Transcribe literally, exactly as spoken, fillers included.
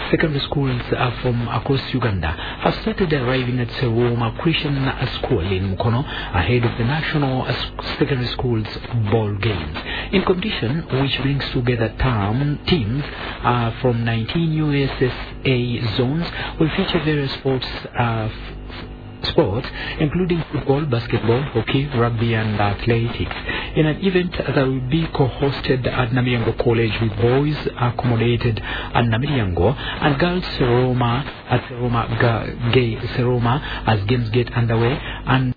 secondary schools uh, from across Uganda have started arriving at Seroma Christian School in Mukono ahead of the National Secondary Schools Ball Games. In competition, which brings together term teams uh, from nineteen U S S A zones, will feature various sports uh, sports, including football, basketball, hockey, rugby, and athletics. In an event that will be co-hosted at Namilyango College with boys accommodated at Namilyango and girls Seroma at Seroma Gay Seroma as games get underway and